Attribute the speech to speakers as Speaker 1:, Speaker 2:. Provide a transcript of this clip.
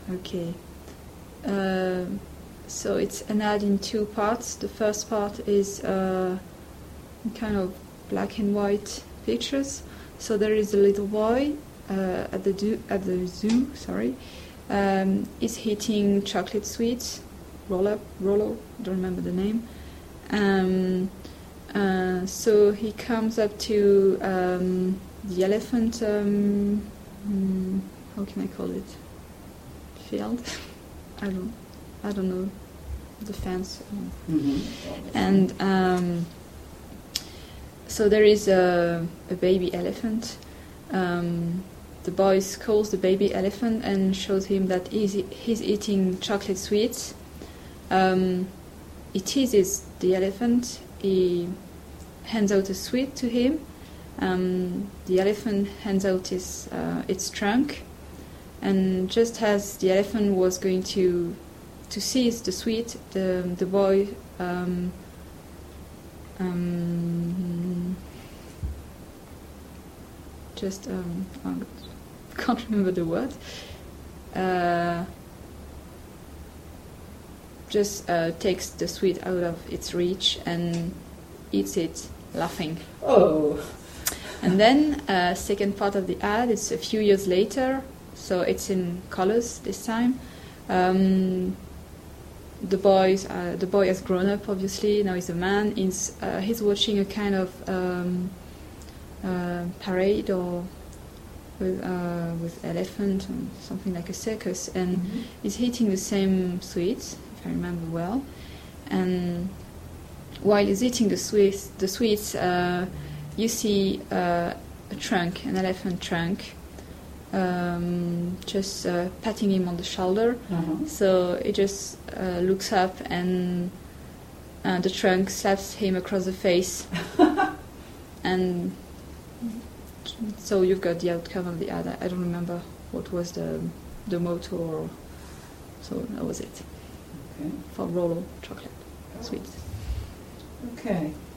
Speaker 1: Okay. So it's an ad in two parts. The first part is kind of black and white pictures. So there is a little boy at the zoo. Sorry, is eating chocolate sweets. Rollo, don't remember the name. So he comes up to the elephant. How can I call it? Field. I don't know the fence. And so there is a baby elephant. The boy calls the baby elephant and shows him that he's eating chocolate sweets. He teases the elephant. He hands out a sweet to him. The elephant hands out its trunk, and just as the elephant was going to seize the sweet, the boy I can't remember the word. Just takes the sweet out of its reach and eats it, laughing.
Speaker 2: Oh.
Speaker 1: And then second part of the ad, it's a few years later, so it's in colors this time. The boy has grown up, obviously. Now he's a man. He's watching a kind of parade or with elephant and something like a circus, and he's eating the same sweets, if I remember well. And while he's eating the sweets, you see a trunk, an elephant trunk, just patting him on the shoulder. So he just looks up, and the trunk slaps him across the face. And so you've got the outcome of the ad. I don't remember what was the motto, so that was it.
Speaker 2: Okay.
Speaker 1: For Rollo chocolate sweets.
Speaker 2: Okay.